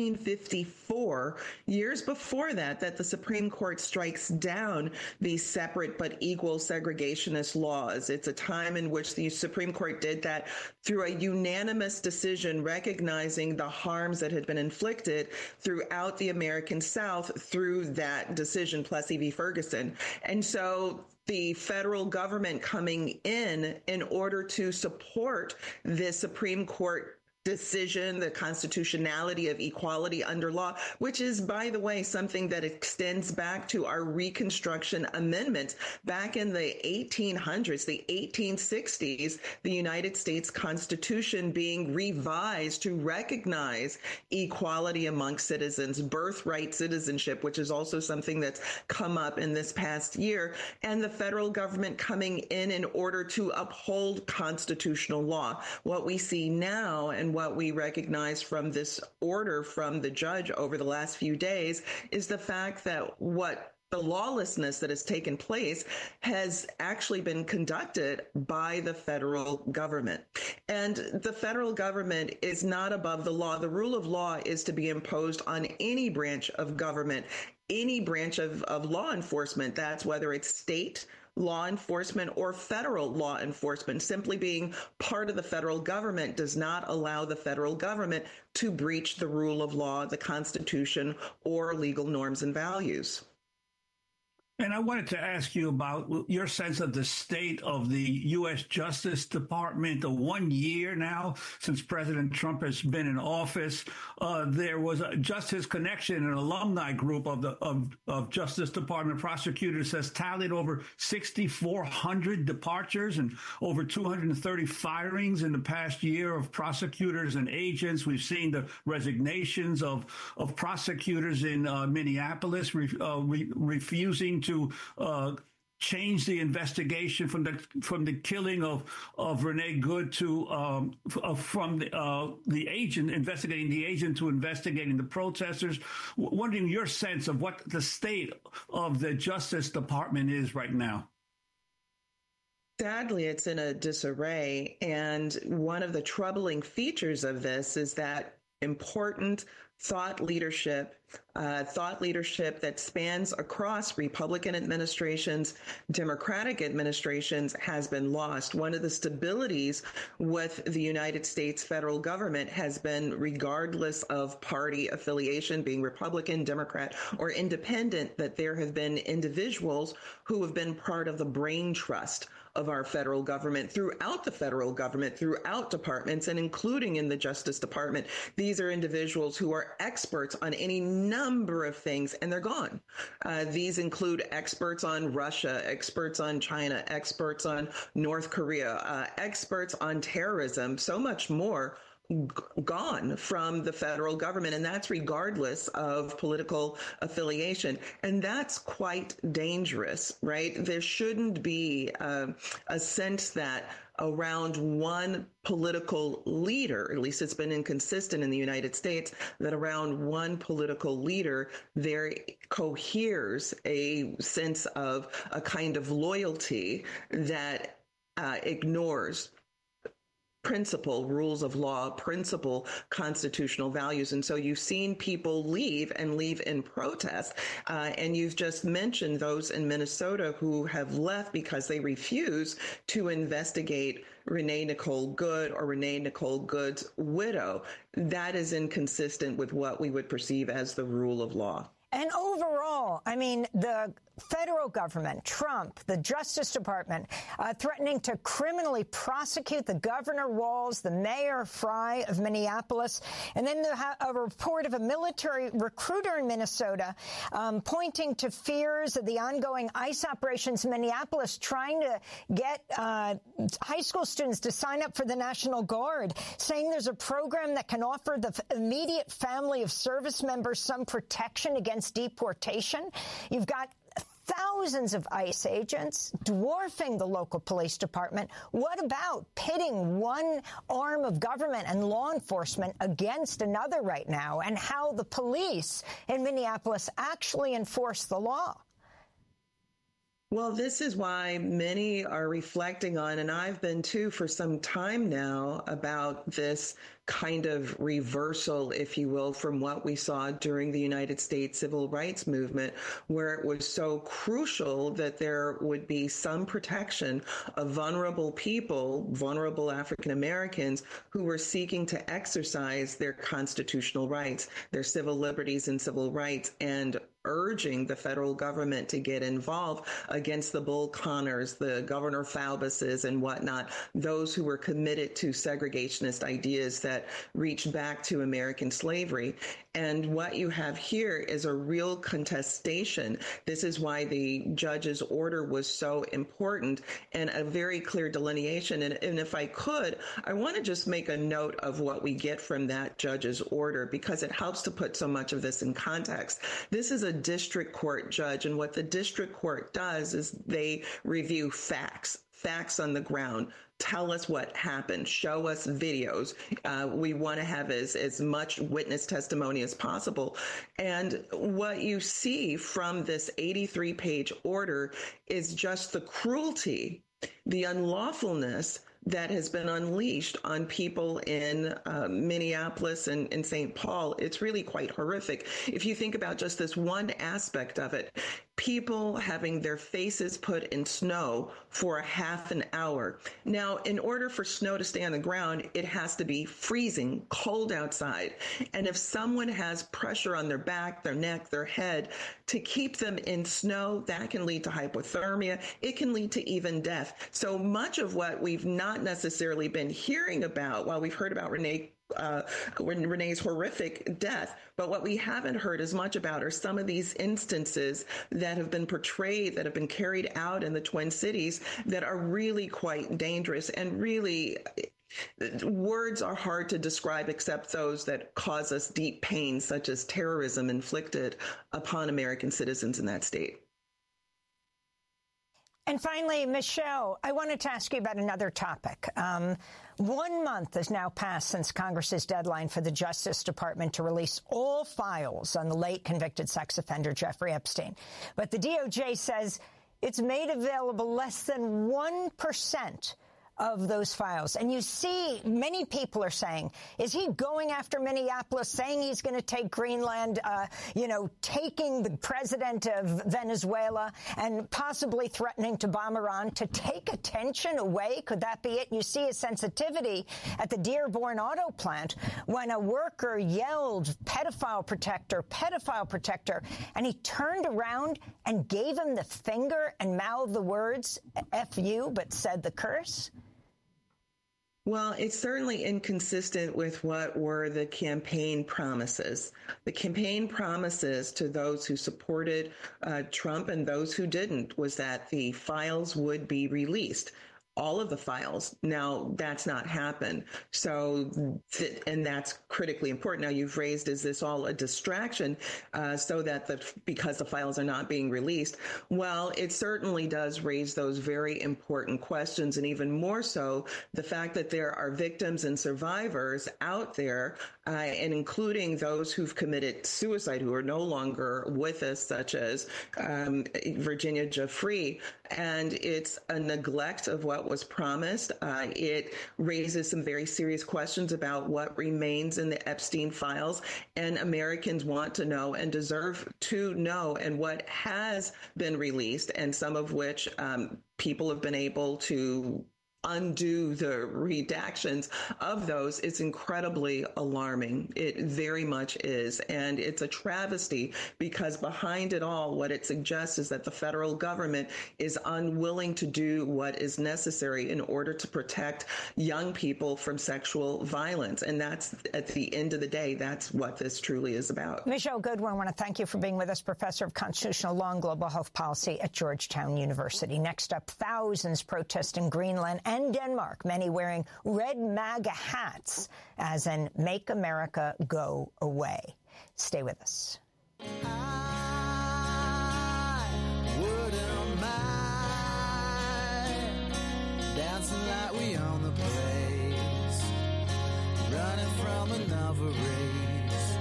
1954, years before that the Supreme Court strikes down these separate but equal segregationist laws. It's a time in which the Supreme Court did that through a unanimous decision recognizing the harms that had been inflicted throughout the American South through that decision, Plessy v. Ferguson. And so the federal government coming in order to support the Supreme Court decision, the constitutionality of equality under law, which is, by the way, something that extends back to our Reconstruction amendments back in the 1800s, the 1860s, the United States Constitution being revised to recognize equality amongst citizens, birthright citizenship, which is also something that's come up in this past year, and the federal government coming in order to uphold constitutional law. What we see now and what we recognize from this order from the judge over the last few days is the fact that the lawlessness that has taken place has actually been conducted by the federal government. And the federal government is not above the law. The rule of law is to be imposed on any branch of government, any branch of law enforcement. That's whether it's state law enforcement or federal law enforcement. Simply being part of the federal government does not allow the federal government to breach the rule of law, the Constitution, or legal norms and values. And I wanted to ask you about your sense of the state of the U.S. Justice Department. 1 year now since President Trump has been in office, there was a Justice Connection, an alumni group of Justice Department prosecutors, has tallied over 6,400 departures and over 230 firings in the past year of prosecutors and agents. We've seen the resignations of prosecutors in Minneapolis refusing to change the investigation from the killing of Renee Good to from the agent, investigating the agent, to investigating the protesters. Wondering your sense of what the state of the Justice Department is right now. Sadly, it's in a disarray. And one of the troubling features of this is that important thought leadership that spans across Republican administrations, Democratic administrations, has been lost. One of the stabilities with the United States federal government has been, regardless of party affiliation, being Republican, Democrat, or independent, that there have been individuals who have been part of the brain trust of our federal government, throughout the federal government, throughout departments, and including in the Justice Department. These are individuals who are experts on any number of things, and they're gone. These include experts on Russia, experts on China, experts on North Korea, experts on terrorism, so much more. gone from the federal government, and that's regardless of political affiliation. And that's quite dangerous, right? There shouldn't be a sense that around one political leader, at least it's been inconsistent in the United States, that around one political leader, there coheres a sense of a kind of loyalty that ignores principle, rules of law, principle, constitutional values. And so you've seen people leave and leave in protest. And you've just mentioned those in Minnesota who have left because they refuse to investigate Renee Nicole Good or Renee Nicole Good's widow. That is inconsistent with what we would perceive as the rule of law. And overall, I mean, the federal government, Trump, the Justice Department, threatening to criminally prosecute the Governor Walz, the Mayor Frey of Minneapolis, and then a report of a military recruiter in Minnesota pointing to fears of the ongoing ICE operations in Minneapolis, trying to get high school students to sign up for the National Guard, saying there's a program that can offer the immediate family of service members some protection against deportation. You've got thousands of ICE agents dwarfing the local police department. What about pitting one arm of government and law enforcement against another right now, and how the police in Minneapolis actually enforce the law? Well, this is why many are reflecting on, and I've been too for some time now, about this kind of reversal, if you will, from what we saw during the United States civil rights movement, where it was so crucial that there would be some protection of vulnerable people, vulnerable African Americans, who were seeking to exercise their constitutional rights, their civil liberties and civil rights, and urging the federal government to get involved against the Bull Connors, the Governor Faubuses and whatnot, those who were committed to segregationist ideas that reached back to American slavery. And what you have here is a real contestation. This is why the judge's order was so important, and a very clear delineation. And if I could, I want to just make a note of what we get from that judge's order, because it helps to put so much of this in context. This is a district court judge, and what the district court does is they review facts on the ground. Tell us what happened. Show us videos. We want to have as much witness testimony as possible. And what you see from this 83-page order is just the cruelty, the unlawfulness that has been unleashed on people in Minneapolis and St. Paul. It's really quite horrific. If you think about just this one aspect of it, people having their faces put in snow for a half an hour. Now, in order for snow to stay on the ground, it has to be freezing cold outside. And if someone has pressure on their back, their neck, their head, to keep them in snow, that can lead to hypothermia. It can lead to even death. So much of what we've not necessarily been hearing about, while we've heard about Renee's horrific death, but what we haven't heard as much about are some of these instances that have been portrayed, that have been carried out in the Twin Cities, that are really quite dangerous. And really, words are hard to describe except those that cause us deep pain, such as terrorism inflicted upon American citizens in that state. And finally, Michelle, I wanted to ask you about another topic. 1 month has now passed since Congress's deadline for the Justice Department to release all files on the late convicted sex offender Jeffrey Epstein. But the DOJ says it's made available less than 1% of those files. And you see, many people are saying, is he going after Minneapolis, saying he's going to take Greenland, taking the president of Venezuela and possibly threatening to bomb Iran to take attention away? Could that be it? You see a sensitivity at the Dearborn auto plant when a worker yelled, pedophile protector, and he turned around and gave him the finger and mouthed the words, F you, but said the curse? Well, it's certainly inconsistent with what were the campaign promises. The campaign promises to those who supported Trump and those who didn't was that the files would be released. all of the files. Now, that's not happened. So, and that's critically important. Now, you've raised, is this all a distraction so that because the files are not being released? Well, it certainly does raise those very important questions, and even more so, the fact that there are victims and survivors out there, and including those who've committed suicide who are no longer with us, such as Virginia Giuffre. And it's a neglect of what was promised. It raises some very serious questions about what remains in the Epstein files, and Americans want to know and deserve to know, and what has been released, and some of which people have been able to undo the redactions of those. It's incredibly alarming. It very much is. And it's a travesty, because behind it all, what it suggests is that the federal government is unwilling to do what is necessary in order to protect young people from sexual violence. And that's, at the end of the day, that's what this truly is about. Michelle Goodwin, I want to thank you for being with us, professor of constitutional law and global health policy at Georgetown University. Next up, thousands protest in Greenland and Denmark, many wearing red MAGA hats, as in Make America Go Away. Stay with us. Wouldn't mind dancing like we own the place, running from another race.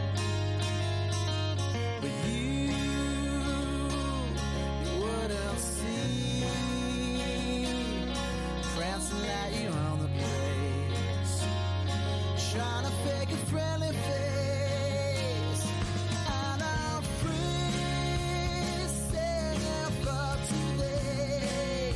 But you wouldn't see, prancing like you own the place, trying to fake a friendly face. And I'm free, singing for today,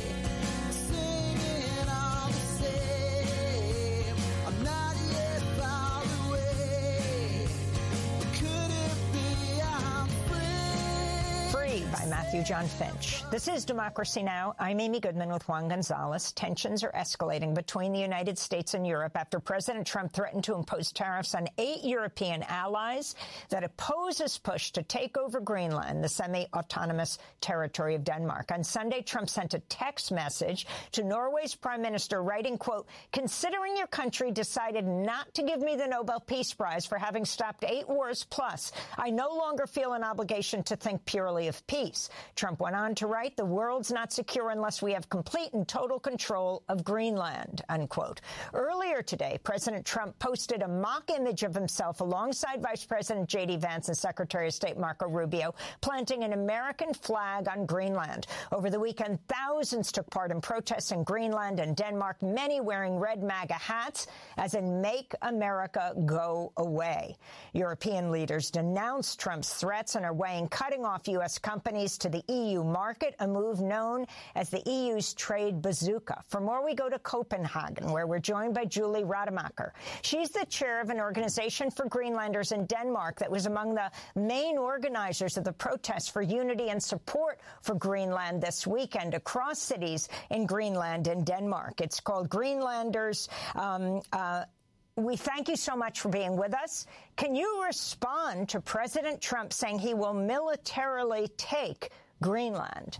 singing all the same. I'm not yet far away. Could it be I'm free? Free by Matthew John Finch. This is Democracy Now! I'm Amy Goodman with Juan Gonzalez. Tensions are escalating between the United States and Europe after President Trump threatened to impose tariffs on 8 European allies that oppose his push to take over Greenland, the semi-autonomous territory of Denmark. On Sunday, Trump sent a text message to Norway's prime minister writing, quote, "Considering your country decided not to give me the Nobel Peace Prize for having stopped 8 wars plus, I no longer feel an obligation to think purely of peace." Trump went on to write, "The world's not secure unless we have complete and total control of Greenland," unquote. Earlier today, President Trump posted a mock image of himself alongside Vice President J.D. Vance and Secretary of State Marco Rubio, planting an American flag on Greenland. Over the weekend, thousands took part in protests in Greenland and Denmark, many wearing red MAGA hats, as in Make America Go Away. European leaders denounced Trump's threats and are weighing cutting off U.S. companies to the EU market, a move known as the EU's trade bazooka. For more, we go to Copenhagen, where we're joined by Julie Rademacher. She's the chair of an organization for Greenlanders in Denmark that was among the main organizers of the protests for unity and support for Greenland this weekend across cities in Greenland and Denmark. It's called Greenlanders. We thank you so much for being with us. Can you respond to President Trump saying he will militarily take Greenland?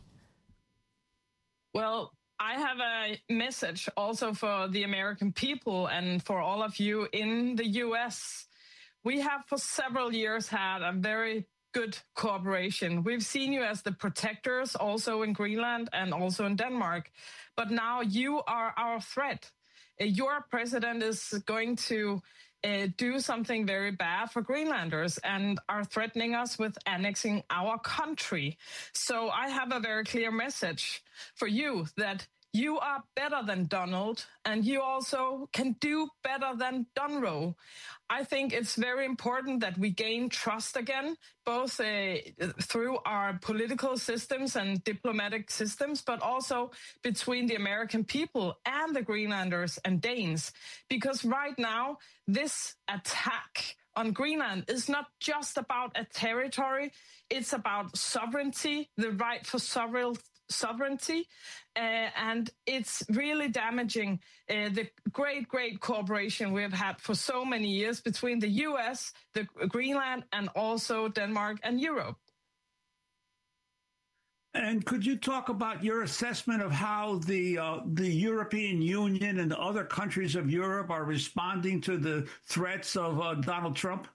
Well, I have a message also for the American people and for all of you in the U.S. We have for several years had a very good cooperation. We've seen you as the protectors also in Greenland and also in Denmark. But now you are our threat. Your president is going to do something very bad for Greenlanders and are threatening us with annexing our country. So I have a very clear message for you that you are better than Donald, and you also can do better than Dunroe. I think it's very important that we gain trust again, both through our political systems and diplomatic systems, but also between the American people and the Greenlanders and Danes. Because right now, this attack on Greenland is not just about a territory, it's about sovereignty, the right for sovereignty, and it's really damaging the great cooperation we have had for so many years between the U.S., the Greenland, and also Denmark and Europe. And could you talk about your assessment of how the European Union and the other countries of Europe are responding to the threats of Donald Trump?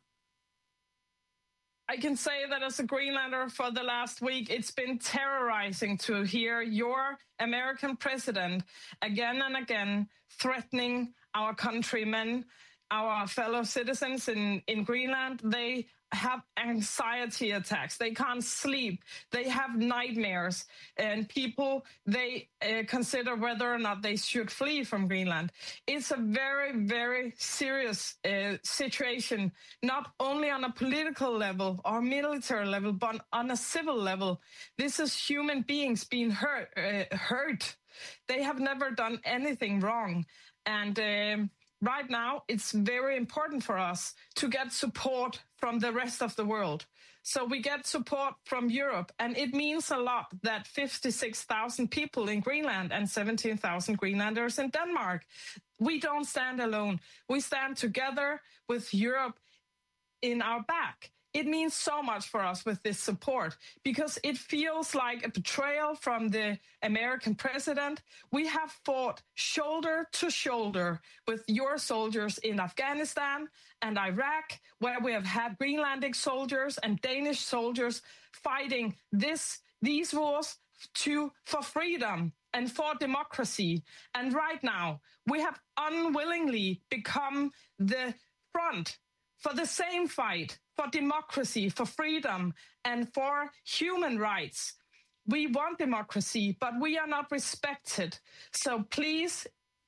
I can say that as a Greenlander for the last week, it's been terrorizing to hear your American president again and again threatening our countrymen, our fellow citizens in Greenland. They have anxiety attacks. They can't sleep. They have nightmares. And people, they consider whether or not they should flee from Greenland. It's a very, very serious situation, not only on a political level or military level, but on a civil level. This is human beings being hurt. They have never done anything wrong. And right now, it's very important for us to get support from the rest of the world. So we get support from Europe, and it means a lot that 56,000 people in Greenland and 17,000 Greenlanders in Denmark. We don't stand alone. We stand together with Europe in our back. It means so much for us with this support because it feels like a betrayal from the American president. We have fought shoulder to shoulder with your soldiers in Afghanistan and Iraq, where we have had Greenlandic soldiers and Danish soldiers fighting these wars for freedom and for democracy. And right now, we have unwillingly become the front for the same fight, for democracy, for freedom, and for human rights. We want democracy, but we are not respected. So please,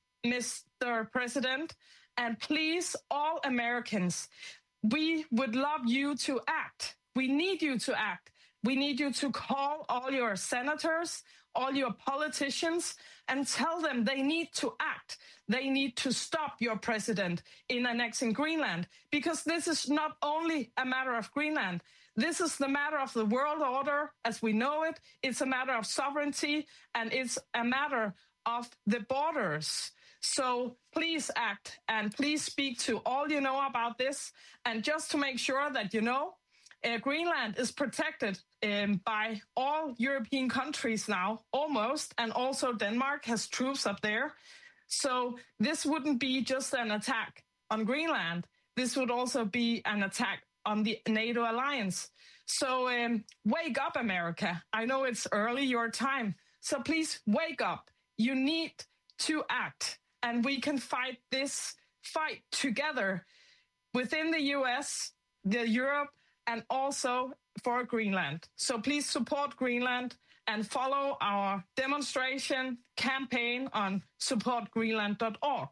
Mr. President, and please, all Americans, we would love you to act. We need you to act. We need you to call all your senators, all your politicians, and tell them they need to act. They need to stop your president in annexing Greenland, because this is not only a matter of Greenland. This is the matter of the world order as we know it. It's a matter of sovereignty, and it's a matter of the borders. So please act, and please speak to all you know about this. And just to make sure that you know, Greenland is protected by all European countries now, almost, and also Denmark has troops up there. So this wouldn't be just an attack on Greenland. This would also be an attack on the NATO alliance. So wake up, America. I know it's early, your time. So please wake up. You need to act, and we can fight this fight together within the US, Europe, and also for Greenland. So please support Greenland and follow our demonstration campaign on supportgreenland.org.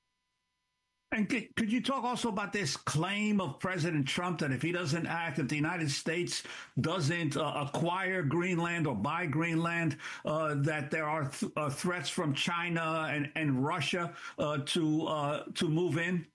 And could you talk also about this claim of President Trump that if he doesn't act, if the United States doesn't acquire Greenland or buy Greenland, that there are threats from China and Russia to move in?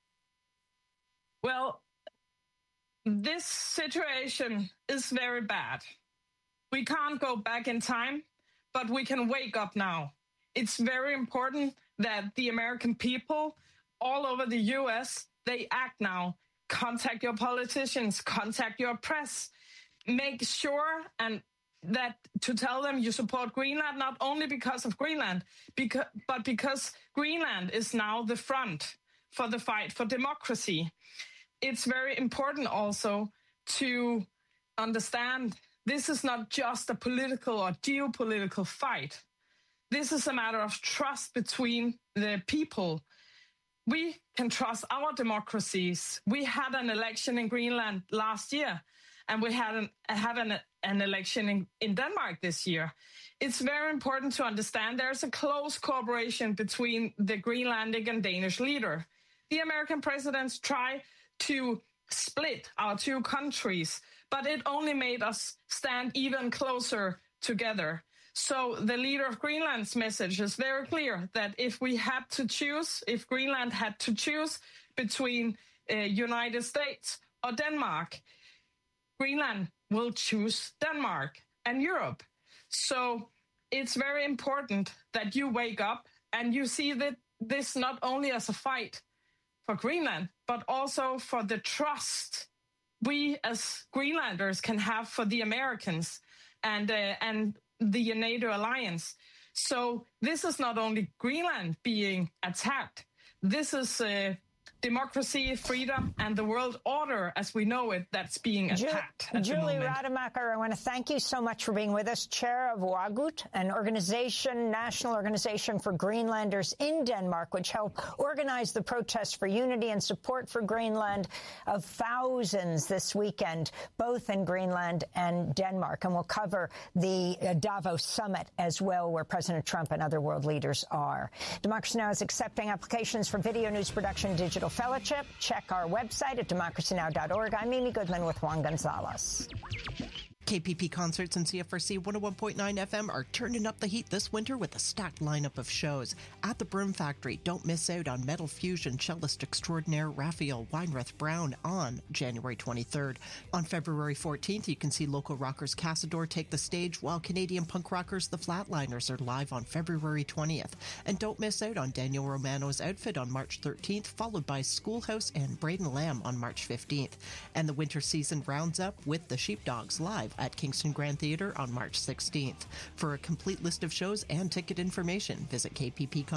Well, this situation is very bad. We can't go back in time, but we can wake up now. It's very important that the American people all over the U.S., they act now. Contact your politicians, contact your press. Make sure and that to tell them you support Greenland, not only because of Greenland, but because Greenland is now the front for the fight for democracy. It's very important also to understand this is not just a political or geopolitical fight. This is a matter of trust between the people. We can trust our democracies. We had an election in Greenland last year, and we had an election in Denmark this year. It's very important to understand there's a close cooperation between the Greenlandic and Danish leader. The American presidents try to split our two countries, but it only made us stand even closer together. So the leader of Greenland's message is very clear that if Greenland had to choose between United States or Denmark, Greenland will choose Denmark and Europe. So it's very important that you wake up and you see that this not only as a fight for Greenland, but also for the trust we as Greenlanders can have for the Americans. And the NATO alliance. So this is not only Greenland being attacked. This is democracy, freedom, and the world order as we know it that's being attacked at Julie the moment. Rademacher, I want to thank you so much for being with us. Chair of WAGUT, an organization, national organization for Greenlanders in Denmark, which helped organize the protests for unity and support for Greenland of thousands this weekend, both in Greenland and Denmark. And we'll cover the Davos summit as well, where President Trump and other world leaders are. Democracy Now! Is accepting applications for video news production, digital fellowship. Check our website at democracynow.org. I'm Amy Goodman with Juan Gonzalez. KPP Concerts and CFRC 101.9 FM are turning up the heat this winter with a stacked lineup of shows. At the Broom Factory, don't miss out on metal fusion cellist extraordinaire Raphael Weinreth Brown on January 23rd. On February 14th, you can see local rockers Casador take the stage, while Canadian punk rockers The Flatliners are live on February 20th. And don't miss out on Daniel Romano's Outfit on March 13th, followed by Schoolhouse and Braden Lamb on March 15th. And the winter season rounds up with the Sheepdogs live at Kingston Grand Theatre on March 16th. For a complete list of shows and ticket information, visit KPP